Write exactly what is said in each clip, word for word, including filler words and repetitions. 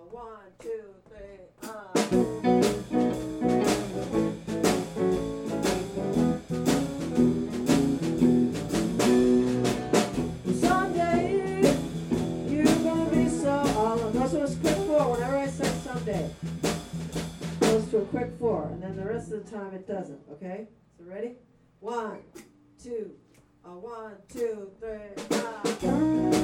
one, two, three, uh. Someday you're gonna be so all alone. That's what it's quick four. Whenever I say someday, it goes to a quick four, and then the rest of the time it doesn't. Okay? So ready? One, two, uh, one, two, three, uh.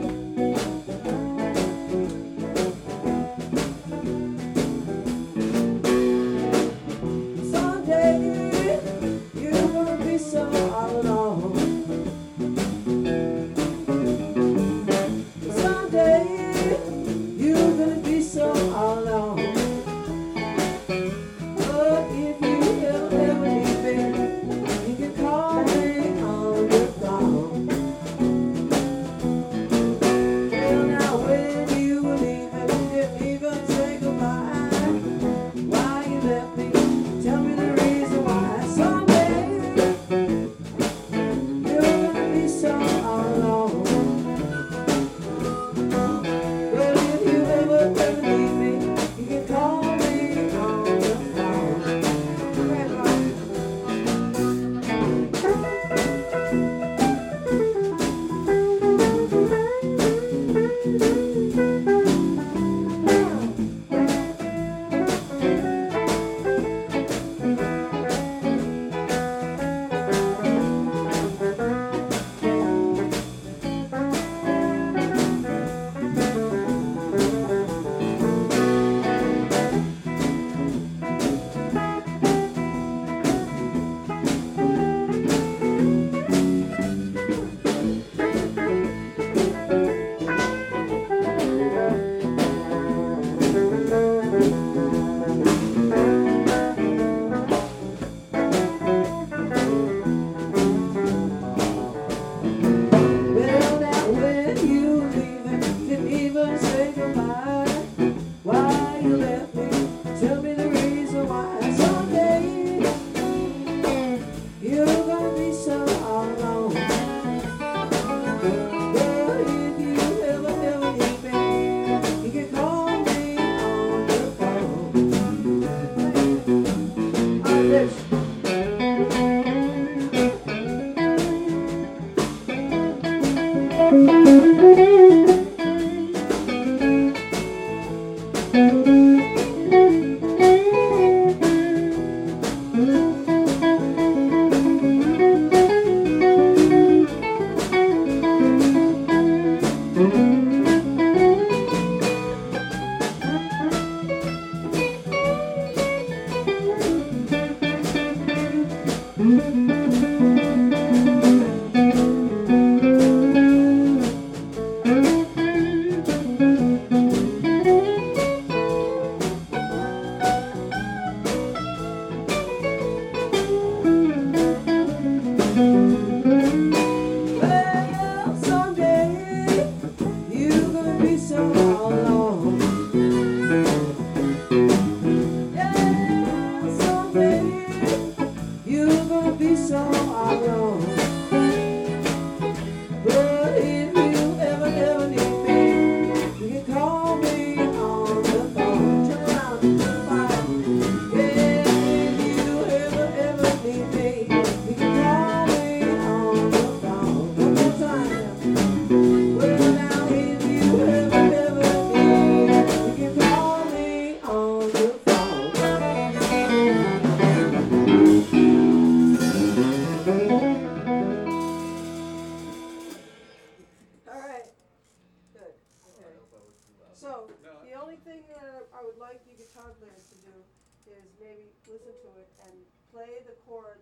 So, the only thing that I would like you guitar players to do is maybe listen to it and play the chords